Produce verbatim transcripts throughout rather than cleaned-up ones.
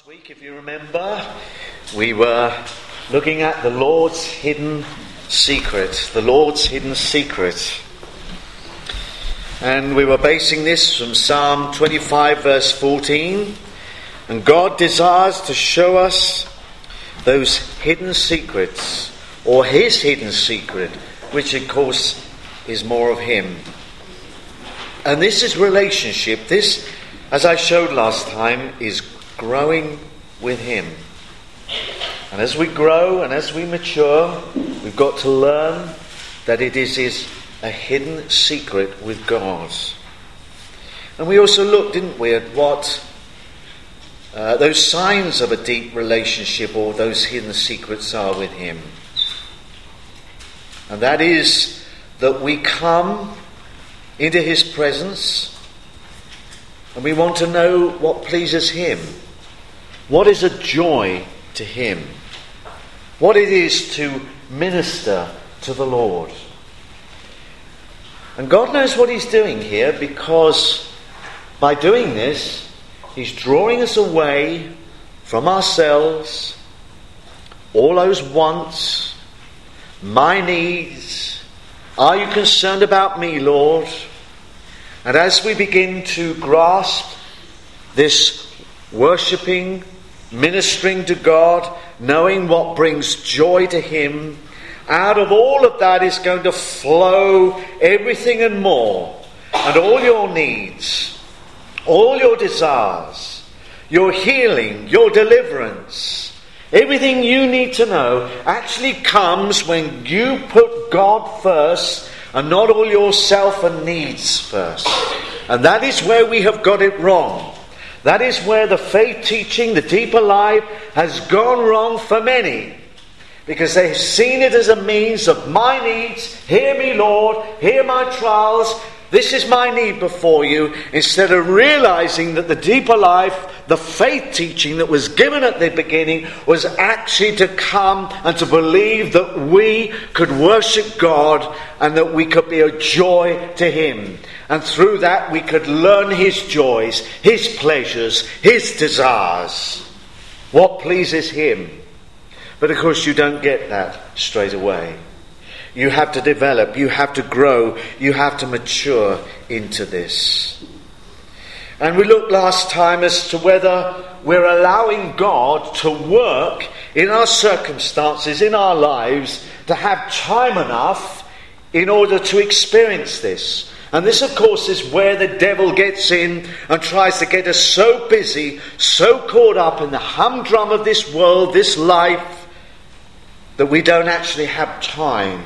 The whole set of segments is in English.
Last week, if you remember, we were looking at the Lord's hidden secret. The Lord's hidden secret. And we were basing this from Psalm twenty-five, verse fourteen. And God desires to show us those hidden secrets, or his hidden secret, which of course is more of him. And this is relationship. This, as I showed last time, is growing with him. And as we grow and as we mature, we've got to learn that it is, is a hidden secret with God. And we also looked, didn't we, at what uh, those signs of a deep relationship or those hidden secrets are with him. And that is that we come into his presence and we want to know what pleases him. What is a joy to him? What it is to minister to the Lord. And God knows what he's doing here, because by doing this, he's drawing us away from ourselves, all those wants, my needs. Are you concerned about me, Lord? And as we begin to grasp this worshipping, ministering to God, knowing what brings joy to him, out of all of that is going to flow everything and more. And all your needs, all your desires, your healing, your deliverance, everything you need to know actually comes when you put God first and not all yourself and needs first. And that is where we have got it wrong. That is where the faith teaching, the deeper life, has gone wrong for many. Because they've seen it as a means of my needs. Hear me, Lord. Hear my trials. This is my need before you. Instead of realizing that the deeper life, the faith teaching that was given at the beginning, was actually to come and to believe that we could worship God and that we could be a joy to him. And through that we could learn his joys, his pleasures, his desires. What pleases him. But of course you don't get that straight away. You have to develop, you have to grow, you have to mature into this. And we looked last time as to whether we're allowing God to work in our circumstances, in our lives, to have time enough in order to experience this. And this, of course, is where the devil gets in and tries to get us so busy, so caught up in the humdrum of this world, this life, that we don't actually have time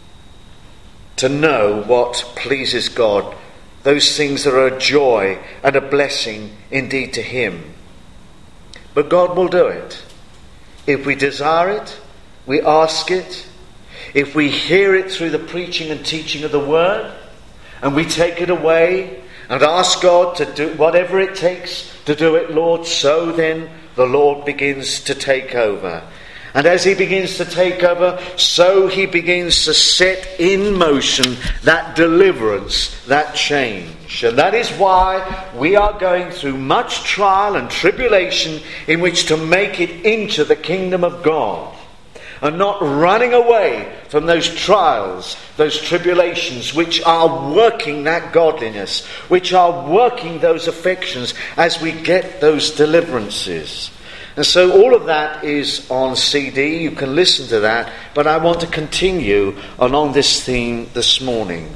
to know what pleases God, those things that are a joy and a blessing indeed to him. But God will do it. If we desire it, we ask it. If we hear it through the preaching and teaching of the word, and we take it away and ask God to do whatever it takes to do it, Lord, so then the Lord begins to take over. And as he begins to take over, so he begins to set in motion that deliverance, that change. And that is why we are going through much trial and tribulation in which to make it into the kingdom of God. And not running away from those trials, those tribulations, which are working that godliness, which are working those affections as we get those deliverances. And so all of that is on C D. You can listen to that. But I want to continue along this theme this morning.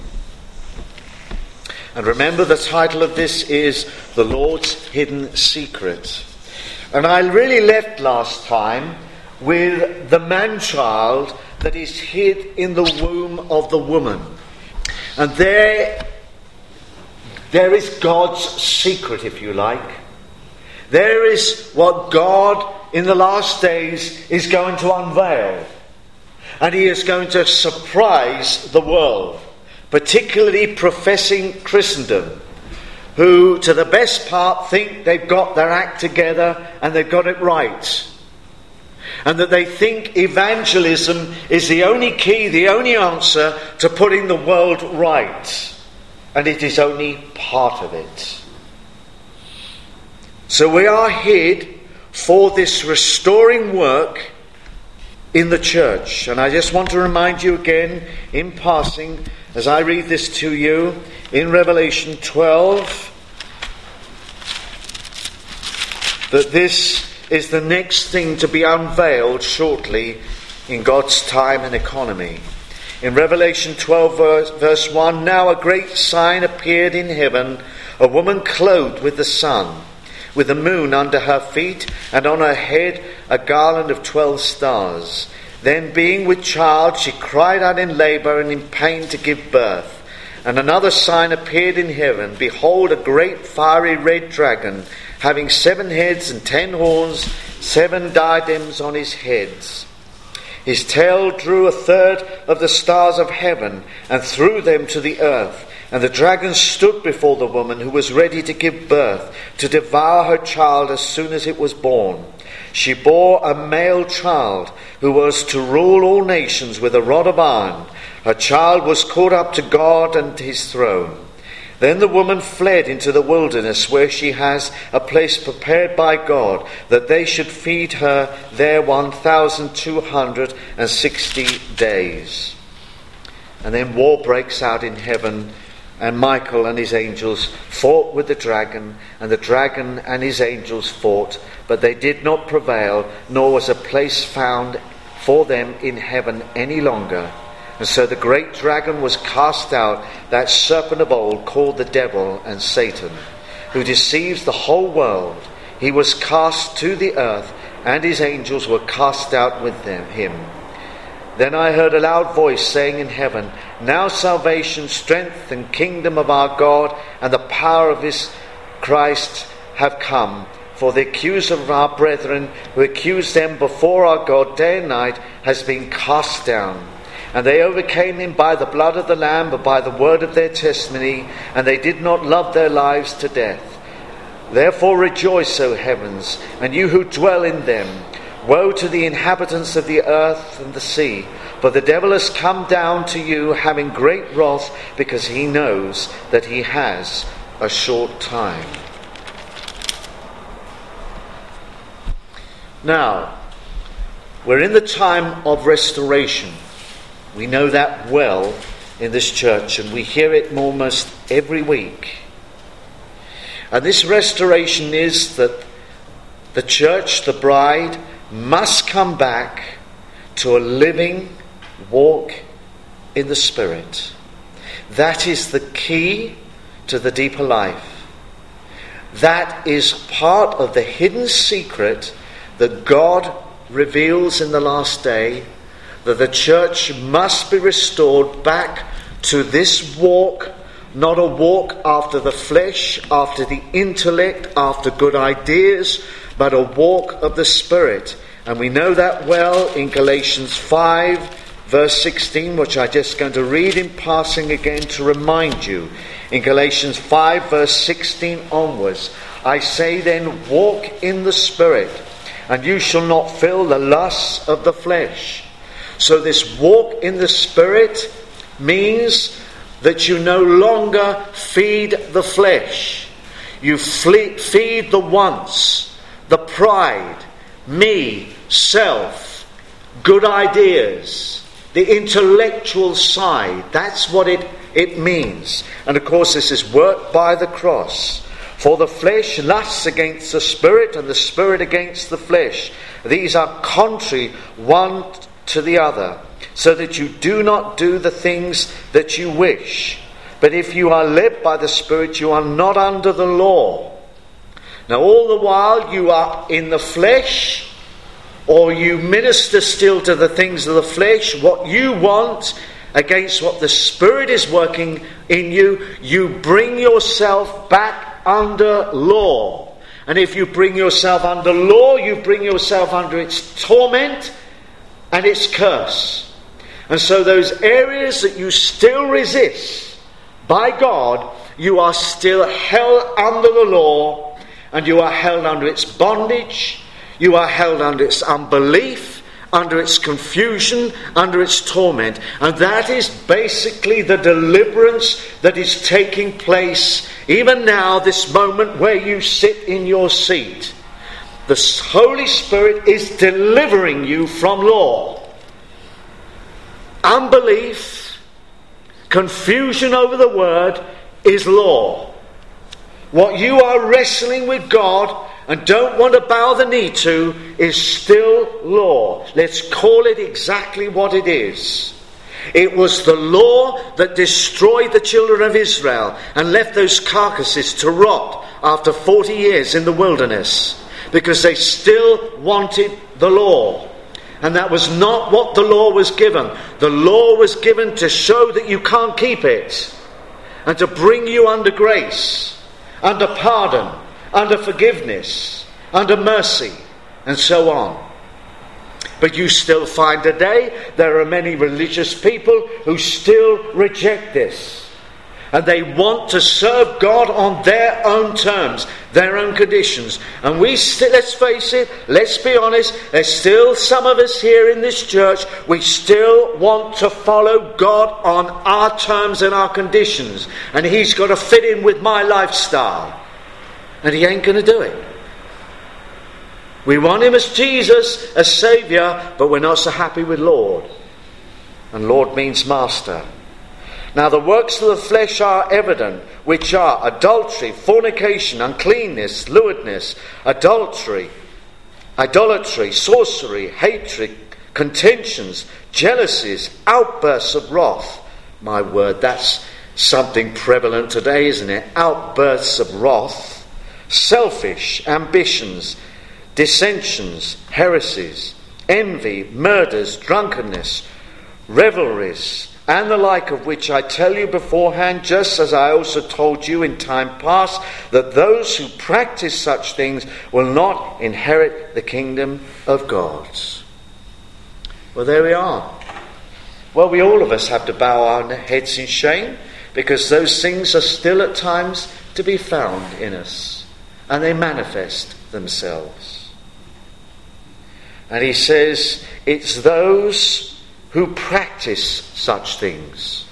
And remember, the title of this is The Lord's Hidden Secret. And I really left last time with the man-child that is hid in the womb of the woman. And there, there is God's secret, if you like. There is what God in the last days is going to unveil. And he is going to surprise the world, particularly professing Christendom, who to the best part think they've got their act together and they've got it right. And that they think evangelism is the only key, the only answer to putting the world right. And it is only part of it. So we are hid for this restoring work in the church. And I just want to remind you again, in passing, as I read this to you, in Revelation twelve, that this is the next thing to be unveiled shortly in God's time and economy. In Revelation twelve, verse, verse one, now a great sign appeared in heaven, a woman clothed with the sun, with the moon under her feet, and on her head a garland of twelve stars. Then, being with child, she cried out in labour and in pain to give birth. And another sign appeared in heaven. Behold, a great fiery red dragon, having seven heads and ten horns, seven diadems on his heads. His tail drew a third of the stars of heaven, and threw them to the earth. And the dragon stood before the woman who was ready to give birth, to devour her child as soon as it was born. She bore a male child, who was to rule all nations with a rod of iron. Her child was caught up to God and his throne. Then the woman fled into the wilderness, where she has a place prepared by God, that they should feed her there one thousand two hundred sixty days. And then war breaks out in heaven, and Michael and his angels fought with the dragon, and the dragon and his angels fought, but they did not prevail, nor was a place found for them in heaven any longer. And so the great dragon was cast out, that serpent of old, called the devil and Satan, who deceives the whole world. He was cast to the earth, and his angels were cast out with them, him. Then I heard a loud voice saying in heaven, now salvation, strength, and kingdom of our God, and the power of his Christ have come. For the accuser of our brethren, who accused them before our God day and night, has been cast down. And they overcame him by the blood of the Lamb, and by the word of their testimony, and they did not love their lives to death. Therefore rejoice, O heavens, and you who dwell in them. Woe to the inhabitants of the earth and the sea, for the devil has come down to you, having great wrath, because he knows that he has a short time. Now, we're in the time of restoration. We know that well in this church, and we hear it almost every week. And this restoration is that the church, the bride, must come back to a living walk in the Spirit. That is the key to the deeper life. That is part of the hidden secret that God reveals in the last day, that the church must be restored back to this walk, not a walk after the flesh, after the intellect, after good ideas, but a walk of the Spirit. And we know that well in Galatians five, verse sixteen, which I'm just going to read in passing again to remind you. In Galatians five, verse sixteen onwards, I say then, walk in the Spirit, and you shall not fill the lusts of the flesh. So this walk in the Spirit means that you no longer feed the flesh. You fle- feed the wants, the pride, me, self, good ideas, the intellectual side. That's what it, it means. And of course this is worked by the cross. For the flesh lusts against the Spirit, and the Spirit against the flesh. These are contrary one to the other, so that you do not do the things that you wish. But if you are led by the Spirit, you are not under the law. Now all the while you are in the flesh, or you minister still to the things of the flesh, what you want against what the Spirit is working in you, you bring yourself back under law. And if you bring yourself under law, you bring yourself under its torment and its curse. And so those areas that you still resist, by God, you are still held under the law, and you are held under its bondage, you are held under its unbelief, under its confusion, under its torment. And that is basically the deliverance that is taking place even now, this moment where you sit in your seat. The Holy Spirit is delivering you from law. Unbelief, confusion over the word is law. What you are wrestling with God and don't want to bow the knee to is still law. Let's call it exactly what it is. It was the law that destroyed the children of Israel and left those carcasses to rot after forty years in the wilderness, because they still wanted the law. And that was not what the law was given. The law was given to show that you can't keep it, and to bring you under grace, under pardon, under forgiveness, under mercy, and so on. But you still find today there are many religious people who still reject this. And they want to serve God on their own terms, their own conditions. And we still, let's face it, let's be honest, there's still some of us here in this church, we still want to follow God on our terms and our conditions. And He's got to fit in with my lifestyle. And He ain't going to do it. We want Him as Jesus, as Saviour, but we're not so happy with Lord. And Lord means Master. Now the works of the flesh are evident, which are adultery, fornication, uncleanness, lewdness, adultery, idolatry, sorcery, hatred, contentions, jealousies, outbursts of wrath. My word, that's something prevalent today, isn't it? Outbursts of wrath, selfish ambitions, dissensions, heresies, envy, murders, drunkenness, revelries, and the like, of which I tell you beforehand, just as I also told you in time past, that those who practice such things will not inherit the kingdom of God. Well, there we are. Well, we all of us have to bow our heads in shame, because those things are still at times to be found in us, and they manifest themselves. And he says, it's those who practice such things.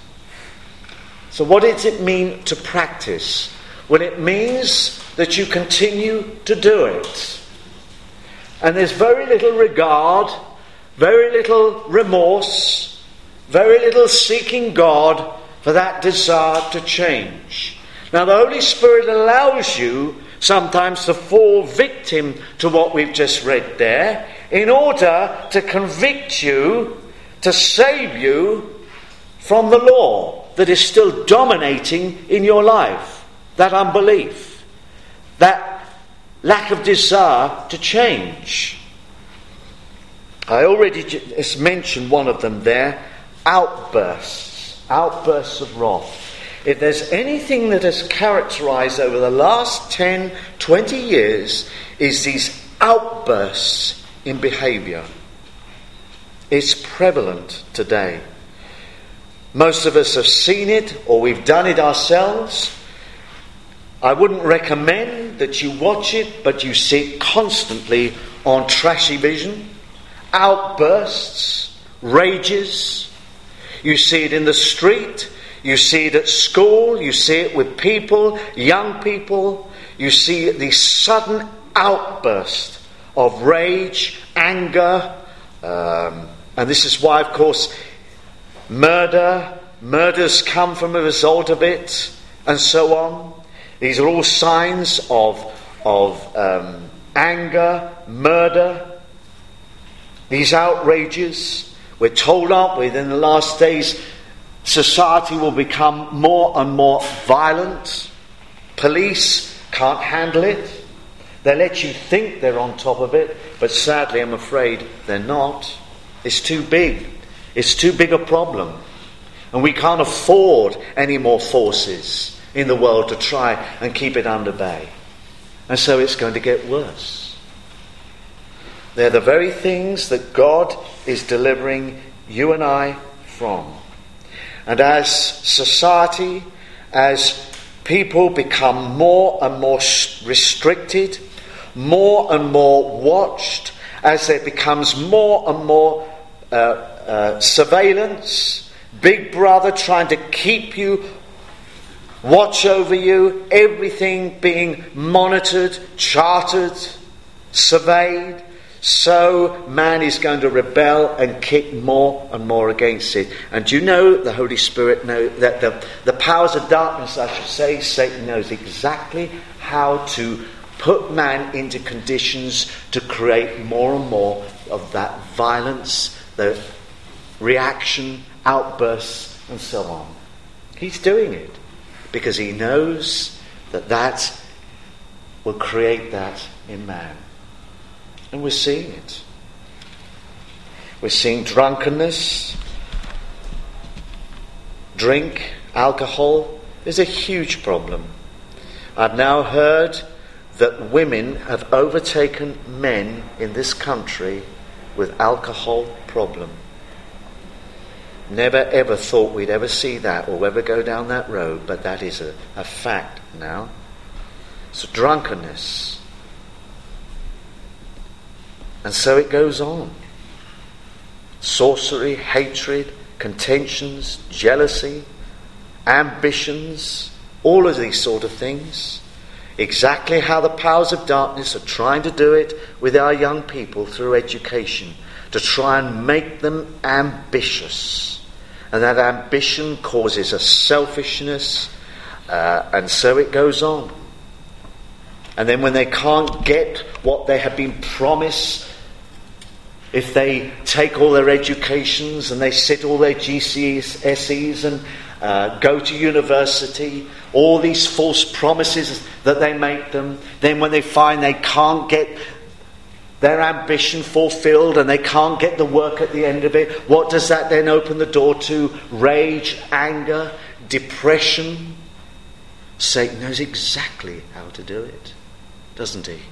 So what does it mean to practice? Well, it means that you continue to do it. And there's very little regard, very little remorse, very little seeking God for that desire to change. Now, the Holy Spirit allows you sometimes to fall victim to what we've just read there, in order to convict you, to save you from the law that is still dominating in your life. That unbelief, that lack of desire to change. I already just mentioned one of them there, outbursts, outbursts of wrath. If there's anything that has characterized over the last ten, twenty years, is these outbursts in behavior. It's prevalent today. Most of us have seen it, or we've done it ourselves. I wouldn't recommend that you watch it, but you see it constantly on Trashy Vision. Outbursts, rages. You see it in the street. You see it at school. You see it with people, young people. You see the sudden outburst of rage, anger, um, and this is why, of course, murder, murders come from a result of it, and so on. These are all signs of, of um, anger, murder, these outrages. We're told up within the last days, society will become more and more violent. Police can't handle it. They let you think they're on top of it, but sadly I'm afraid they're not. It's too big. It's too big a problem. And we can't afford any more forces in the world to try and keep it under bay. And so it's going to get worse. They're the very things that God is delivering you and I from. And as society, as people become more and more restricted, more and more watched, as there becomes more and more uh, uh, surveillance, Big Brother trying to keep you, watch over you, everything being monitored, chartered, surveyed, so man is going to rebel and kick more and more against it. And do you know, the Holy Spirit know that the, the powers of darkness, I should say, Satan knows exactly how to put man into conditions to create more and more of that violence, the reaction, outbursts, and so on. He's doing it because he knows that that will create that in man. And we're seeing it. We're seeing drunkenness, drink, alcohol is a huge problem. I've now heard that women have overtaken men in this country with alcohol problem. Never ever thought we'd ever see that or ever go down that road, but that is a, a fact now. So drunkenness. And so it goes on. Sorcery, hatred, contentions, jealousy, ambitions, all of these sort of things. Exactly how the powers of darkness are trying to do it with our young people through education, to try and make them ambitious. And that ambition causes a selfishness, uh, and so it goes on. And then when they can't get what they have been promised, if they take all their educations and they sit all their G C S Es and uh, go to university, all these false promises that they make them, then when they find they can't get their ambition fulfilled and they can't get the work at the end of it, what does that then open the door to? Rage, anger, depression. Satan knows exactly how to do it, doesn't he?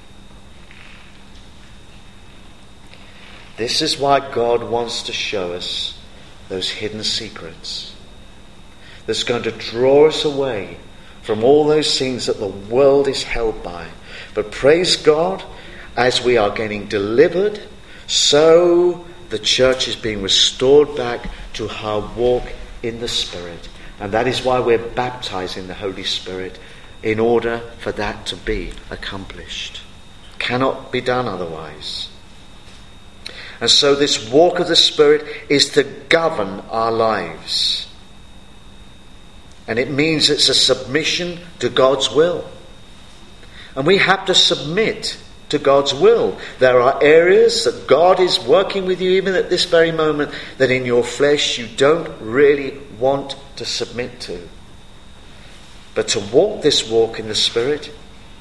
This is why God wants to show us those hidden secrets that's going to draw us away from all those things that the world is held by. But praise God, as we are getting delivered, so the church is being restored back to her walk in the Spirit. And that is why we're baptized in the Holy Spirit, in order for that to be accomplished. Cannot be done otherwise. And so this walk of the Spirit is to govern our lives. And it means it's a submission to God's will. And we have to submit to God's will. There are areas that God is working with you even at this very moment that in your flesh you don't really want to submit to. But to walk this walk in the Spirit,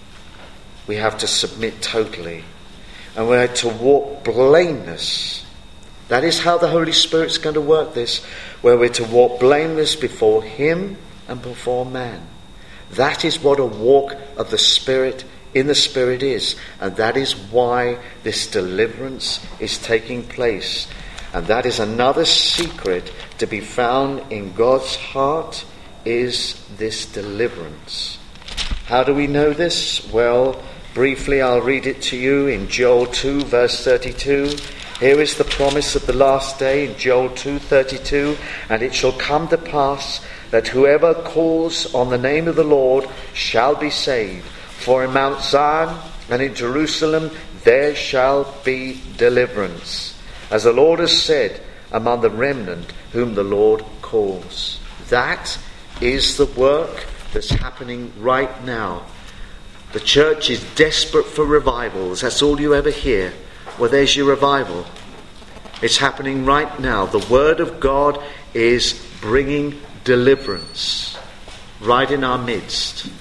we have to submit totally. And we're to walk blameless. That is how the Holy Spirit's going to work this, where we're to walk blameless before Him and before man. That is what a walk of the Spirit in the Spirit is. And that is why this deliverance is taking place. And that is another secret to be found in God's heart, is this deliverance. How do we know this? Well, briefly, I'll read it to you in Joel two, verse thirty-two. Here is the promise of the last day in Joel two, thirty-two. And it shall come to pass that whoever calls on the name of the Lord shall be saved. For in Mount Zion and in Jerusalem there shall be deliverance, as the Lord has said, among the remnant whom the Lord calls. That is the work that's happening right now. The church is desperate for revivals. That's all you ever hear. Well, there's your revival. It's happening right now. The Word of God is bringing deliverance right in our midst.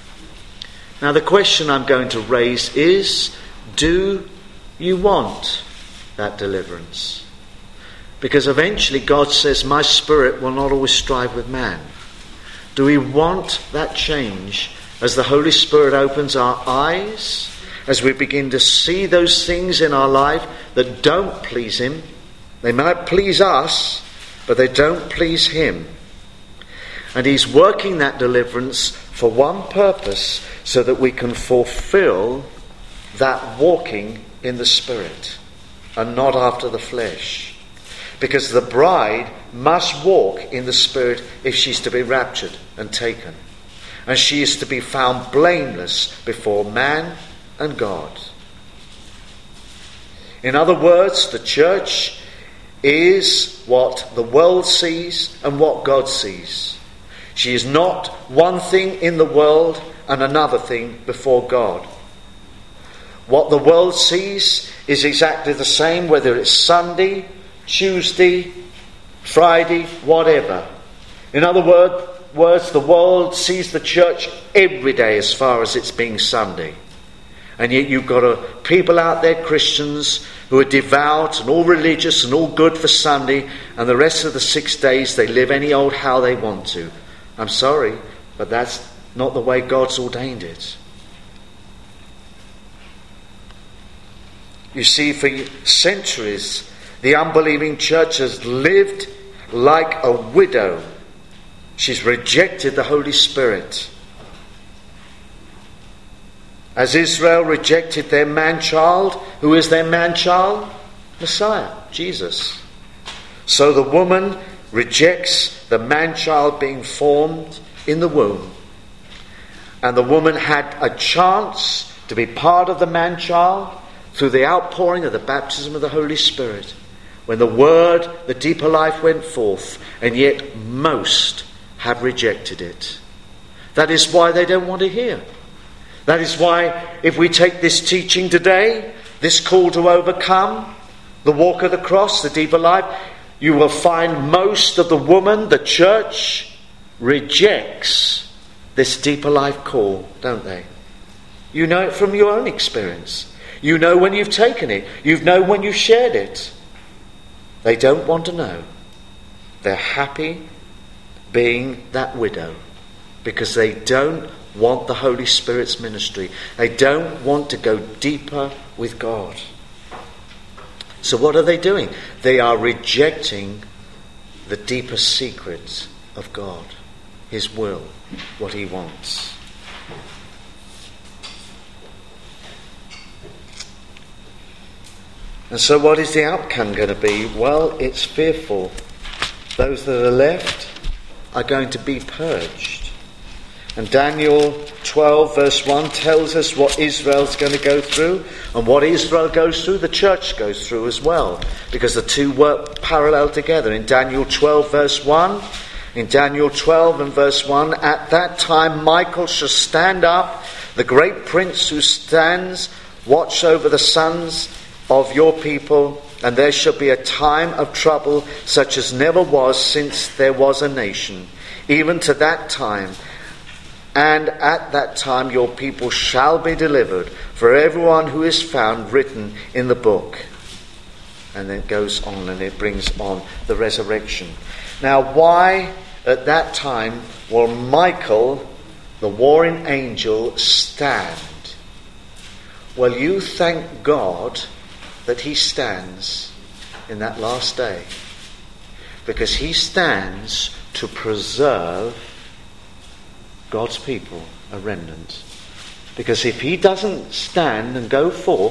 Now, the question I'm going to raise is, do you want that deliverance? Because eventually God says, my Spirit will not always strive with man. Do we want that change as the Holy Spirit opens our eyes, as we begin to see those things in our life that don't please Him? They might please us, but they don't please Him. And He's working that deliverance for one purpose, so that we can fulfill that walking in the Spirit and not after the flesh. Because the bride must walk in the Spirit if she's to be raptured and taken. And she is to be found blameless before man and God. In other words, the church is what the world sees and what God sees. She is not one thing in the world and another thing before God. What the world sees is exactly the same, whether it's Sunday, Tuesday, Friday, whatever. In other word, words, the world sees the church every day as far as it's being Sunday. And yet you've got a, people out there, Christians, who are devout and all religious and all good for Sunday, and the rest of the six days they live any old how they want to. I'm sorry, but that's not the way God's ordained it. You see, for centuries, the unbelieving church has lived like a widow. She's rejected the Holy Spirit. As Israel rejected their man-child, who is their man-child? Messiah, Jesus. So the woman rejects the man-child being formed in the womb. And the woman had a chance to be part of the man-child through the outpouring of the baptism of the Holy Spirit, when the word, the deeper life went forth, and yet most have rejected it. That is why they don't want to hear. That is why, if we take this teaching today, this call to overcome, the walk of the cross, the deeper life, you will find most of the woman, the church, rejects this deeper life call, don't they? You know it from your own experience. You know when you've taken it. You know when you've shared it. They don't want to know. They're happy being that widow because they don't want the Holy Spirit's ministry. They don't want to go deeper with God. So what are they doing? They are rejecting the deeper secrets of God, His will, what He wants. And so what is the outcome going to be? Well, it's fearful. Those that are left are going to be purged. And Daniel twelve verse one tells us what Israel's going to go through. And what Israel goes through, the church goes through as well. Because the two work parallel together. In Daniel twelve verse one, in Daniel twelve and verse one, at that time Michael shall stand up, the great prince who stands watch over the sons of your people, and there shall be a time of trouble such as never was since there was a nation, even to that time. And at that time your people shall be delivered, for everyone who is found written in the book. And then it goes on and it brings on the resurrection. Now why at that time will Michael, the warring angel, stand? Well, you thank God that he stands in that last day, because he stands to preserve God's people, a remnant. Because if he doesn't stand and go forth,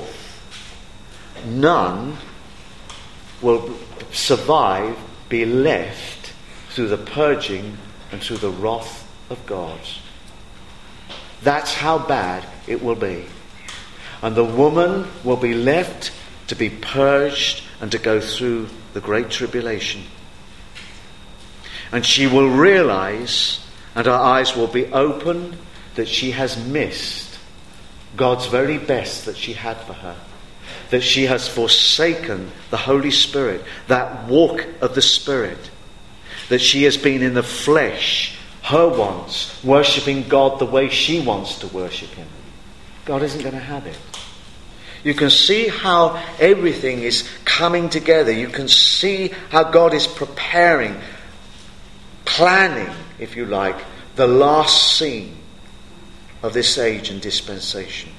none will survive, be left through the purging and through the wrath of God. That's how bad it will be. And the woman will be left to be purged and to go through the great tribulation. And she will realize, and her eyes will be open, that she has missed God's very best that she had for her. That she has forsaken the Holy Spirit, that walk of the Spirit. That she has been in the flesh, her wants, worshipping God the way she wants to worship Him. God isn't going to have it. You can see how everything is coming together. You can see how God is preparing, planning, if you like, the last scene of this age and dispensation.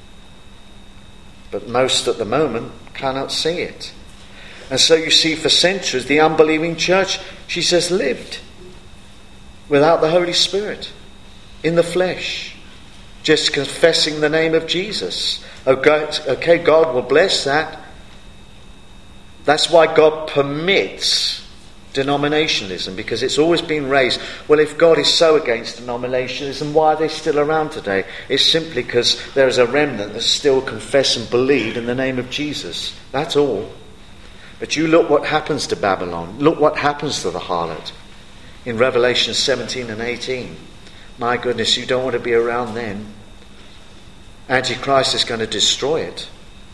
But most at the moment cannot see it. And so you see, for centuries, the unbelieving church, she says, lived without the Holy Spirit, in the flesh, just confessing the name of Jesus. Okay, God will bless that. That's why God permits denominationalism, because it's always been raised, well, if God is so against denominationalism, why are they still around today? It's simply because there is a remnant that still confess and believe in the name of Jesus. That's all. But you look what happens to Babylon. Look what happens to the harlot in Revelation seventeen and eighteen. My goodness, you don't want to be around then. Antichrist is going to destroy it.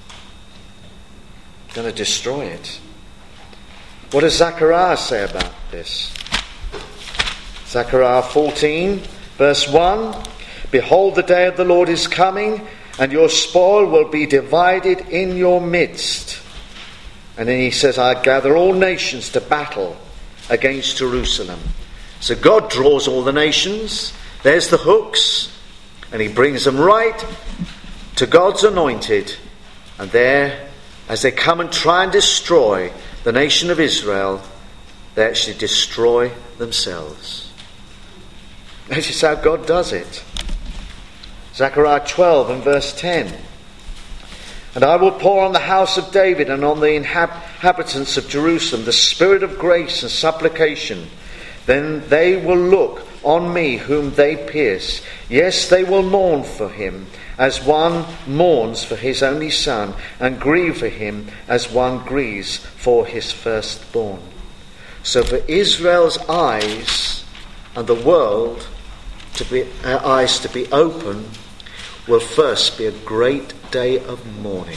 Going to destroy it. What does Zechariah say about this? Zechariah fourteen, verse one. Behold, the day of the Lord is coming, and your spoil will be divided in your midst. And then he says, I gather all nations to battle against Jerusalem. So God draws all the nations. There's the hooks. And he brings them right to God's anointed. And there, as they come and try and destroy the nation of Israel, they actually destroy themselves. This is how God does it. Zechariah twelve and verse ten. And I will pour on the house of David and on the inhabitants of Jerusalem the spirit of grace and supplication. Then they will look on me whom they pierce. Yes, they will mourn for him as one mourns for his only son, and grieve for him as one grieves for his firstborn. So for Israel's eyes and the world to be uh, eyes to be open will first be a great day of mourning.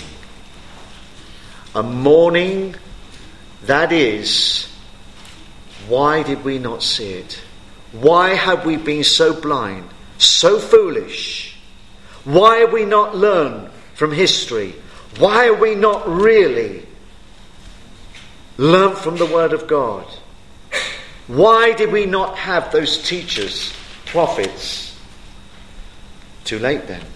A mourning that is, why did we not see it? Why have we been so blind, so foolish? Why have we not learned from history? Why have we not really learned from the Word of God? Why did we not have those teachers, prophets? Too late then.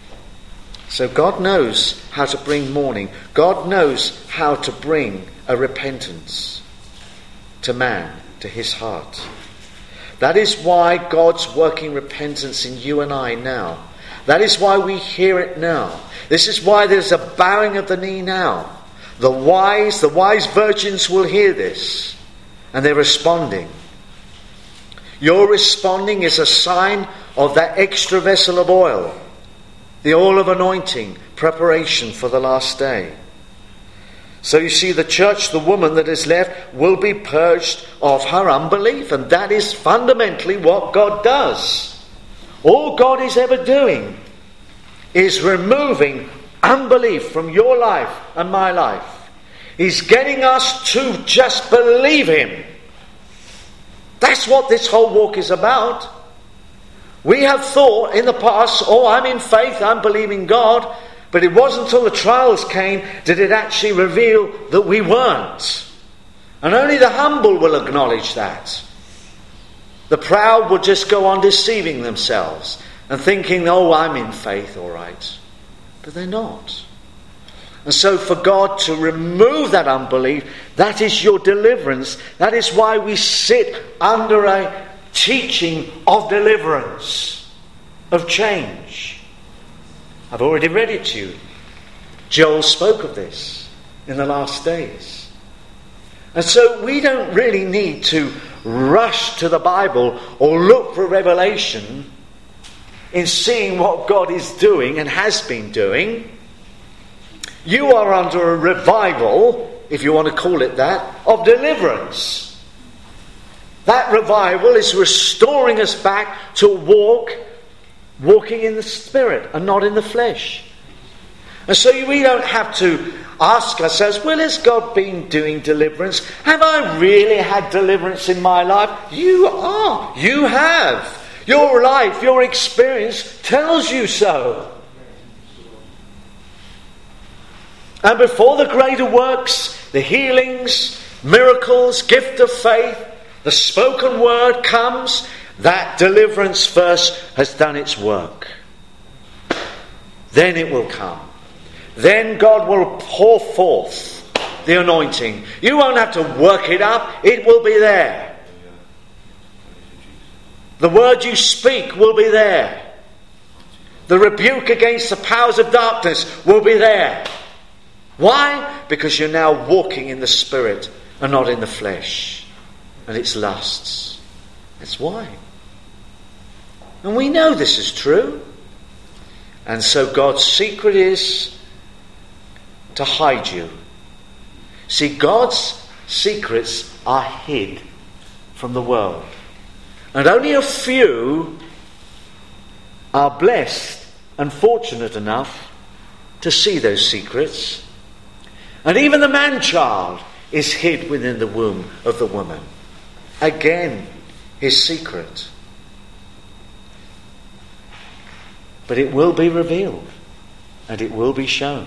So God knows how to bring mourning. God knows how to bring a repentance to man, to his heart. That is why God's working repentance in you and I now. That is why we hear it now. This is why there's a bowing of the knee now. The wise, the wise virgins will hear this, and they're responding. Your responding is a sign of that extra vessel of oil, the oil of anointing, preparation for the last day. So you see, the church, the woman that is left, will be purged of her unbelief, and that is fundamentally what God does. All God is ever doing is removing unbelief from your life and my life. He's getting us to just believe him. That's what this whole walk is about. We have thought in the past, oh, I'm in faith, I'm believing God, but it wasn't until the trials came did it actually reveal that we weren't. And only the humble will acknowledge that. The proud will just go on deceiving themselves and thinking, oh, I'm in faith, all right. But they're not. And so for God to remove that unbelief, that is your deliverance. That is why we sit under a teaching of deliverance, of change. I've already read it to you. Joel spoke of this in the last days. And so we don't really need to rush to the Bible or look for revelation in seeing what God is doing and has been doing. You are under a revival, if you want to call it that, of deliverance. That revival is restoring us back to walk, walking in the Spirit and not in the flesh. And so we don't have to ask ourselves, well, has God been doing deliverance? Have I really had deliverance in my life? You are. You have. Your life, your experience tells you so. And before the greater works, the healings, miracles, gift of faith, the spoken word comes, that deliverance first has done its work. Then it will come. Then God will pour forth the anointing. You won't have to work it up. It will be there. The word you speak will be there. The rebuke against the powers of darkness will be there. Why? Because you're now walking in the Spirit and not in the flesh. and its lusts. That's why. And we know this is true. And so God's secret is to hide you. See, God's secrets are hid from the world. And only a few are blessed and fortunate enough to see those secrets. And even the man-child is hid within the womb of the woman. Again, his secret. But it will be revealed, and it will be shown.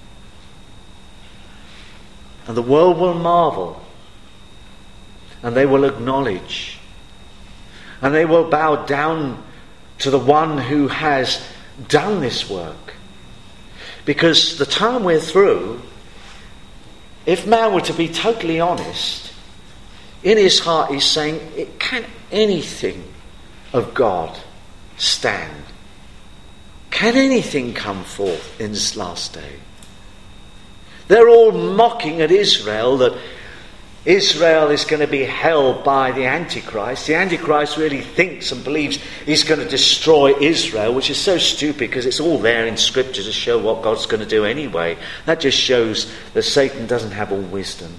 And the world will marvel, and they will acknowledge, and they will bow down to the one who has done this work. Because the time we're through, if man were to be totally honest, in his heart he's saying, can anything of God stand? Can anything come forth in this last day? They're all mocking at Israel that Israel is going to be held by the Antichrist. The Antichrist really thinks and believes he's going to destroy Israel, which is so stupid because it's all there in Scripture to show what God's going to do anyway. That just shows that Satan doesn't have all wisdom.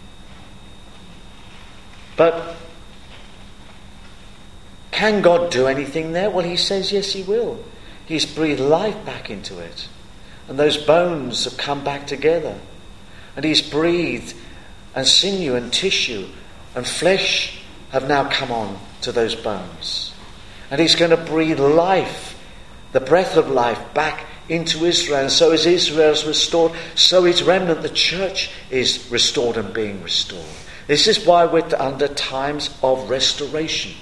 But can God do anything there? Well, he says yes, he will. He's breathed life back into it. And those bones have come back together. And he's breathed, and sinew and tissue and flesh have now come on to those bones. And he's going to breathe life, the breath of life, back into Israel. And so as Israel is restored, so its remnant, the church, is restored and being restored. This is why we're under times of restoration.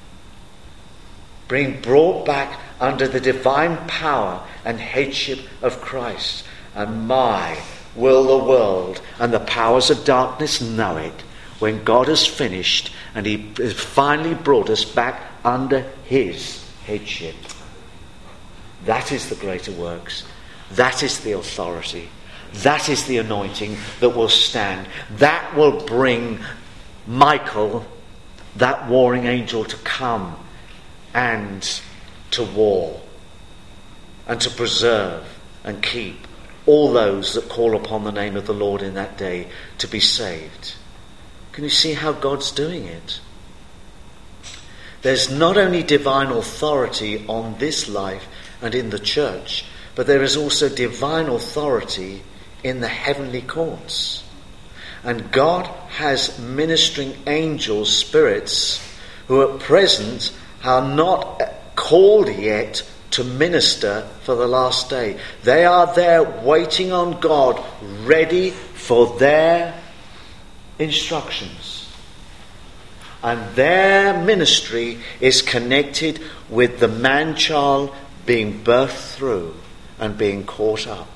Being brought back under the divine power and headship of Christ. And my, will the world and the powers of darkness know it when God has finished and he has finally brought us back under his headship. That is the greater works. That is the authority. That is the anointing that will stand. That will bring Michael, that warring angel, to come and to war and to preserve and keep all those that call upon the name of the Lord in that day to be saved. Can you see how God's doing it? There's not only divine authority on this life and in the church, but there is also divine authority in the heavenly courts. And God has ministering angels, spirits, who at present are not called yet to minister for the last day. They are there waiting on God, ready for their instructions. And their ministry is connected with the man-child being birthed through and being caught up.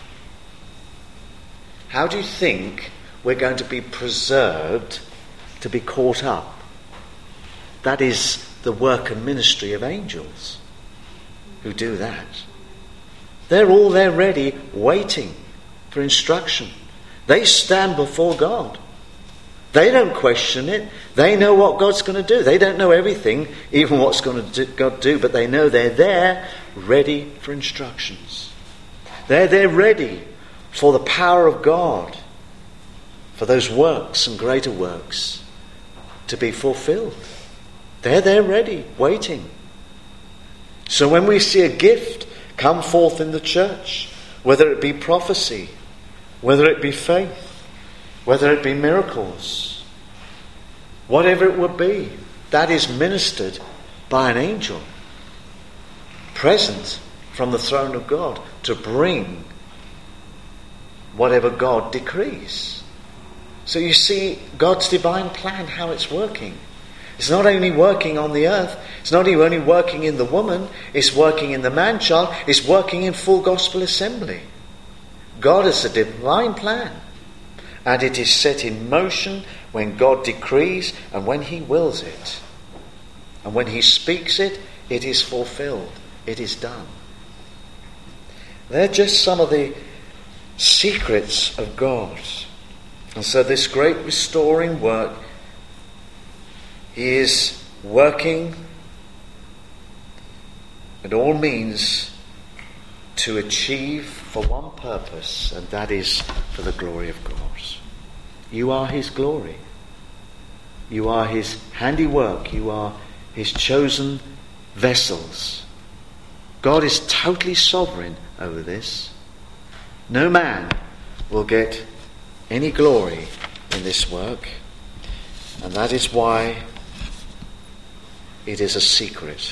How do you think we're going to be preserved to be caught up? That is the work and ministry of angels who do that. They're all there ready, waiting for instruction. They stand before God. They don't question it. They know what God's going to do. They don't know everything, even what's going to do, God do, but they know they're there ready for instructions. They're there ready for the power of God, for those works and greater works to be fulfilled. They're there ready, waiting. So when we see a gift come forth in the church, whether it be prophecy, whether it be faith, whether it be miracles, whatever it would be, that is ministered by an angel, present from the throne of God to bring whatever God decrees. So you see God's divine plan, how it's working. It's not only working on the earth, it's not only working in the woman, it's working in the man-child, it's working in full gospel assembly. God has a divine plan, and it is set in motion when God decrees and when he wills it. And when he speaks it, it is fulfilled. It is done. They're just some of the secrets of God. And so this great restoring work He is working at all means to achieve for one purpose, and that is for the glory of God. You are his glory. You are his handiwork. You are his chosen vessels. God is totally sovereign over this. No man will get any glory in this work, and that is why it is a secret.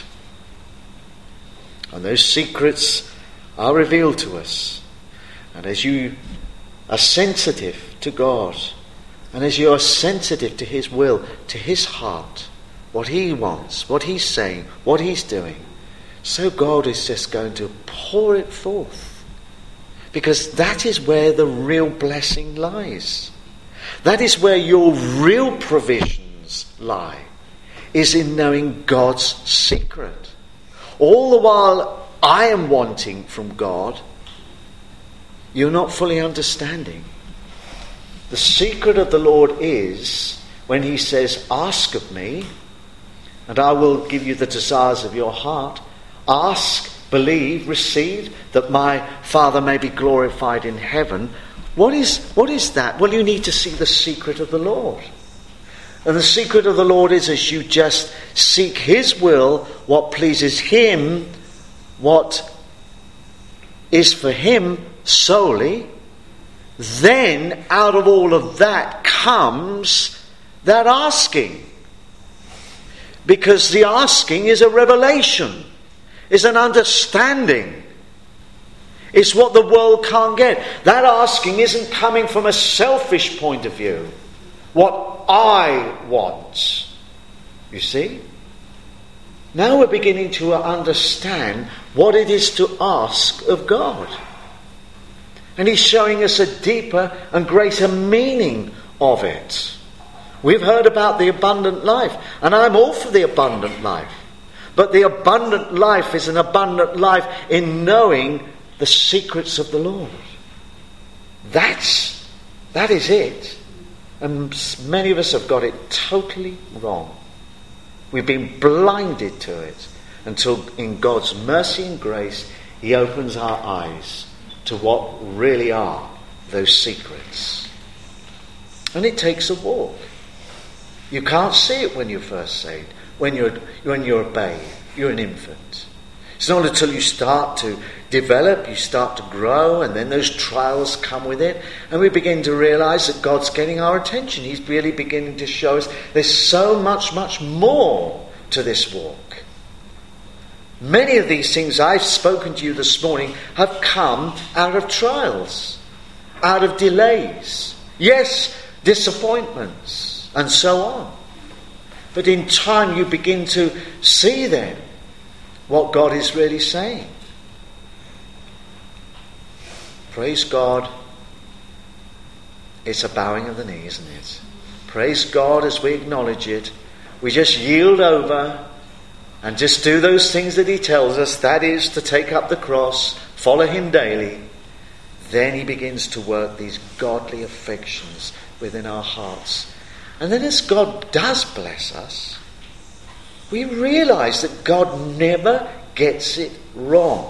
And those secrets are revealed to us. And as you are sensitive to God, and as you are sensitive to his will, to his heart, what he wants, what he's saying, what he's doing, so God is just going to pour it forth. Because that is where the real blessing lies. That is where your real provisions lie, is in knowing God's secret. All the while I am wanting from God, you're not fully understanding. The secret of the Lord is when he says, ask of me, and I will give you the desires of your heart. Ask, believe, receive, that my Father may be glorified in heaven. What is, what is that? Well, you need to see the secret of the Lord. And the secret of the Lord is as you just seek his will, what pleases him, what is for him solely, then out of all of that comes that asking. Because the asking is a revelation, is an understanding. It's what the world can't get. That asking isn't coming from a selfish point of view. What I want. You see? Now we're beginning to understand what it is to ask of God. And he's showing us a deeper and greater meaning of it. We've heard about the abundant life, and I'm all for the abundant life. But the abundant life is an abundant life in knowing the secrets of the Lord. That's, that is it. And many of us have got it totally wrong. We've been blinded to it until in God's mercy and grace he opens our eyes to what really are those secrets. And it takes a walk. You can't see it when you're first saved, when you're when you're a babe, you're an infant. It's not until you start to develop, you start to grow, and then those trials come with it, and we begin to realise that God's getting our attention. He's really beginning to show us there's so much, much more to this walk. Many of these things I've spoken to you this morning have come out of trials, out of delays, yes, disappointments, and so on. But in time you begin to see then what God is really saying. Praise God. It's a bowing of the knee, isn't it? Praise God as we acknowledge it. We just yield over and just do those things that he tells us, that is to take up the cross, follow him daily. Then he begins to work these godly affections within our hearts. And then as God does bless us, we realise that God never gets it wrong.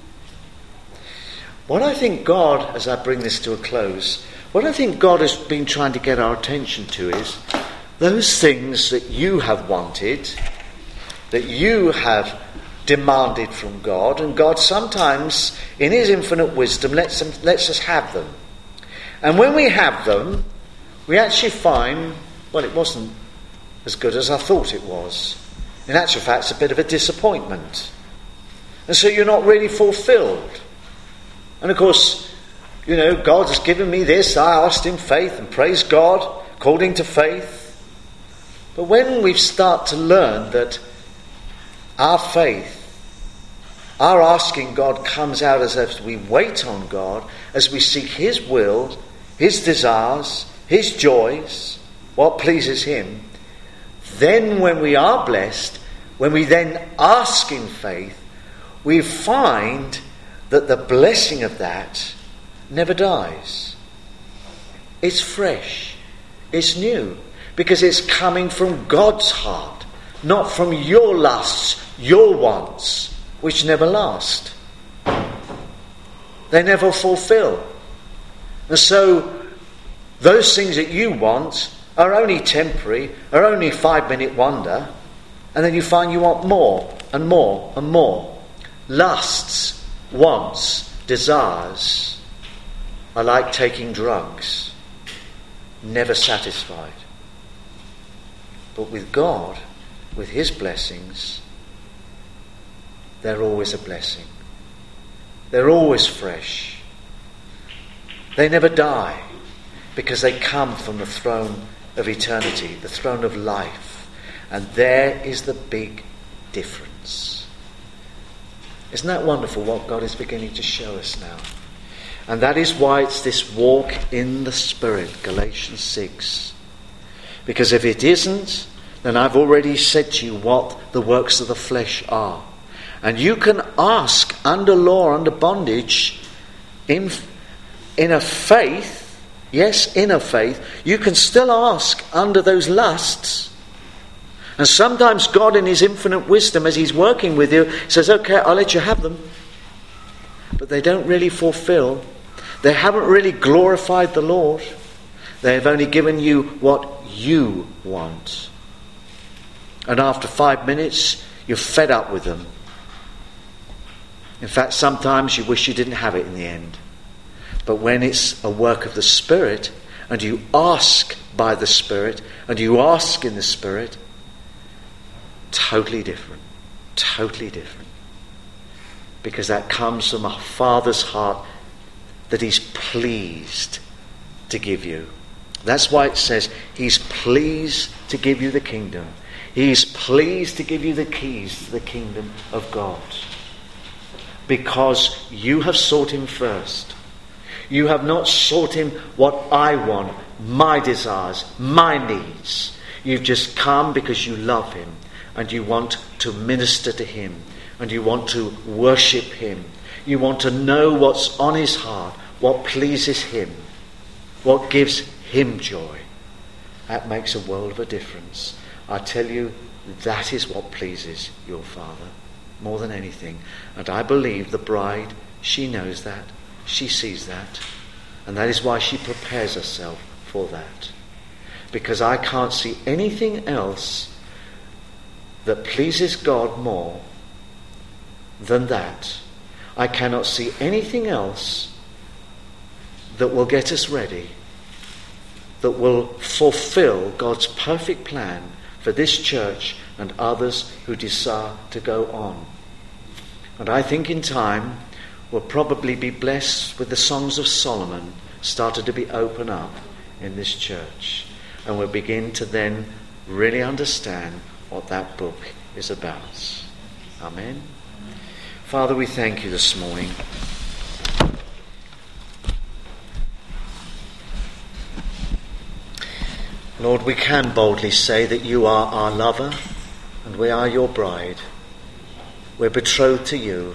What I think God, as I bring this to a close, what I think God has been trying to get our attention to is those things that you have wanted, that you have demanded from God, and God sometimes, in his infinite wisdom, lets, them, lets us have them. And when we have them, we actually find, well, it wasn't as good as I thought it was. In actual fact, it's a bit of a disappointment. And so you're not really fulfilled. And of course, you know, God has given me this, I asked in faith, and praise God, according to faith. But when we start to learn that our faith, our asking God comes out as if we wait on God, as we seek his will, his desires, his joys, what pleases him, then when we are blessed, when we then ask in faith, we find that the blessing of that never dies. It's fresh. It's new. because it's coming from God's heart, not from your lusts, your wants, which never last. They never fulfill. And so those things that you want are only temporary, are only five-minute wonder, and then you find you want more and more and more. Lusts, wants, desires are like taking drugs, never satisfied. But with God, with his blessings, they're always a blessing. They're always fresh. They never die, because they come from the throne of eternity, the throne of life. And there is the big difference. Isn't that wonderful what God is beginning to show us now? And that is why it's this walk in the Spirit, Galatians six. Because if it isn't, then I've already said to you what the works of the flesh are. And you can ask under law, under bondage, in, in a faith, yes, in a faith, you can still ask under those lusts. And sometimes God in his infinite wisdom, as he's working with you, says, okay, I'll let you have them. But they don't really fulfill. They haven't really glorified the Lord. They have only given you what you want. And after five minutes, you're fed up with them. In fact, sometimes you wish you didn't have it in the end. But when it's a work of the Spirit, and you ask by the Spirit, and you ask in the Spirit, totally different. Totally different. Because that comes from a Father's heart that he's pleased to give you. That's why it says he's pleased to give you the kingdom. He's pleased to give you the keys to the kingdom of God. Because you have sought him first. You have not sought him what I want, my desires, my needs. You've just come because you love him and you want to minister to him and you want to worship him. You want to know what's on his heart, what pleases him, what gives him joy. That makes a world of a difference. I tell you, that is what pleases your Father more than anything. And I believe the bride, she knows that. She sees that. And that is why she prepares herself for that. Because I can't see anything else that pleases God more than that. I cannot see anything else that will get us ready, that will fulfill God's perfect plan for this church and others who desire to go on. And I think in time we'll probably be blessed with the songs of Solomon started to be opened up in this church. And we'll begin to then really understand what that book is about. Amen. Father, we thank you this morning. Lord, we can boldly say that you are our lover and we are your bride. We're betrothed to you.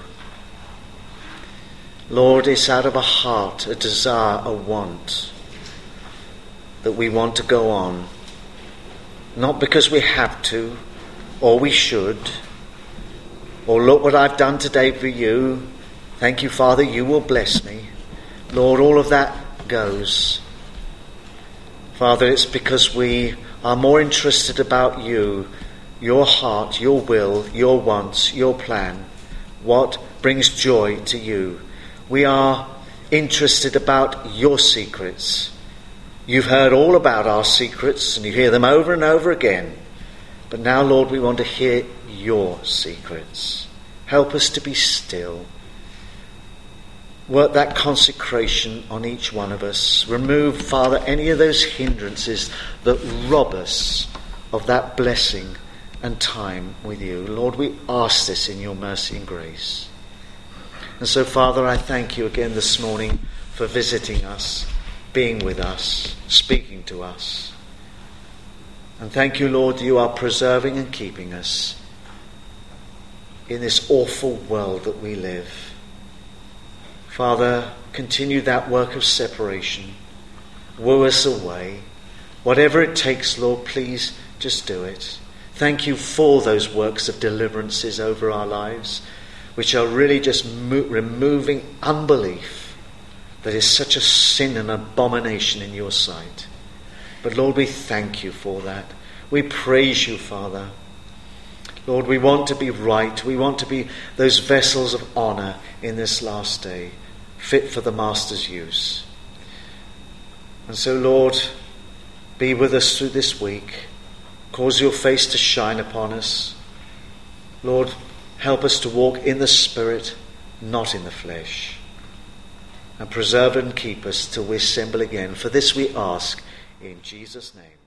Lord, it's out of a heart, a desire, a want that we want to go on. Not because we have to or we should, or look what I've done today for you. Thank you, Father, you will bless me. Lord, all of that goes. Father, it's because we are more interested about you, your heart, your will, your wants, your plan, what brings joy to you. We are interested about your secrets. You've heard all about our secrets and you hear them over and over again. But now, Lord, we want to hear your secrets. Help us to be still. Work that consecration on each one of us. Remove, Father, any of those hindrances that rob us of that blessing and time with you. Lord, we ask this in your mercy and grace. And so, Father, I thank you again this morning for visiting us, being with us, speaking to us. And thank you, Lord, you are preserving and keeping us in this awful world that we live. Father, continue that work of separation. Woo us away. Whatever it takes, Lord, please just do it. Thank you for those works of deliverances over our lives, which are really just mo- removing unbelief that is such a sin and abomination in your sight. But Lord, we thank you for that. We praise you, Father. Lord, we want to be right. We want to be those vessels of honour in this last day, fit for the Master's use. And so, Lord, be with us through this week. Cause your face to shine upon us. Lord, help us to walk in the Spirit, not in the flesh. And preserve and keep us till we assemble again. For this we ask in Jesus' name.